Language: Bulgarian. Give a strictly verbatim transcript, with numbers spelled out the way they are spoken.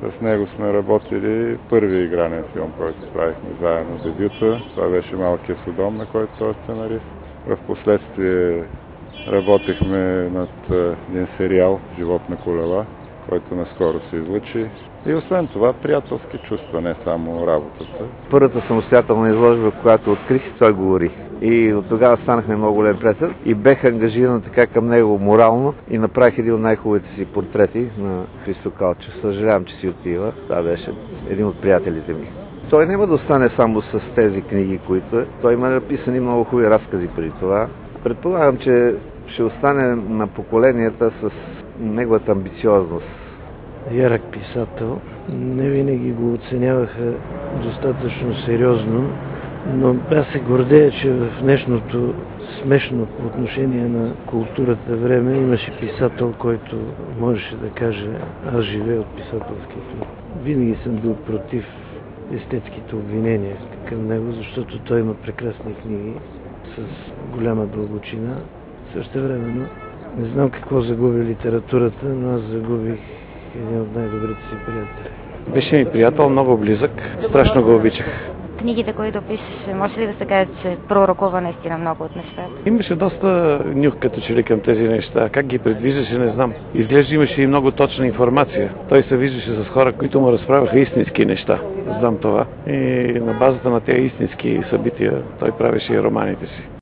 С него сме работили първи игранен филм, който правихме заедно, дебюта. Това беше Малкия Содом, на който той е сценарист. В последствие работихме над един сериал "Живот на колела", който наскоро се излъчи. И освен това, приятелски чувства, не само работата. Първата самостоятелна изложба, която открих, той говори. И от тогава станахме много голем приятел и бех ангажиран така към него морално и направих един от най-хубавите си портрети на Христо Калчев. Съжалявам, че си отива. Това беше един от приятелите ми. Той няма да остане само с тези книги, които е. Той има написани много хубави разкази преди това. Предполагам, че ще остане на поколенията с неговата амбициозност. Ярък писател. Не винаги го оценяваха достатъчно сериозно, но аз се гордея, че в днешното смешно по отношение на културата време имаше писател, който можеше да каже: аз живея от писателски труд. Винаги съм бил против естетските обвинения към него, защото той има прекрасни книги с голяма дълбочина. Същевременно не знам какво загуби литературата, но аз загубих един от най-добрите си приятели. Беше ми приятел, много близък, страшно го обичах. Книгите, които пишеше, може ли да се каже, че пророкува наистина много от нещата? Имаше доста нюх като че ли към тези неща. Как ги предвиждаше, не знам. Изглежда имаше и много точна информация. Той се виждаше с хора, които му разправяха истински неща. Знам това. И на базата на тези истински събития той правеше и романите си.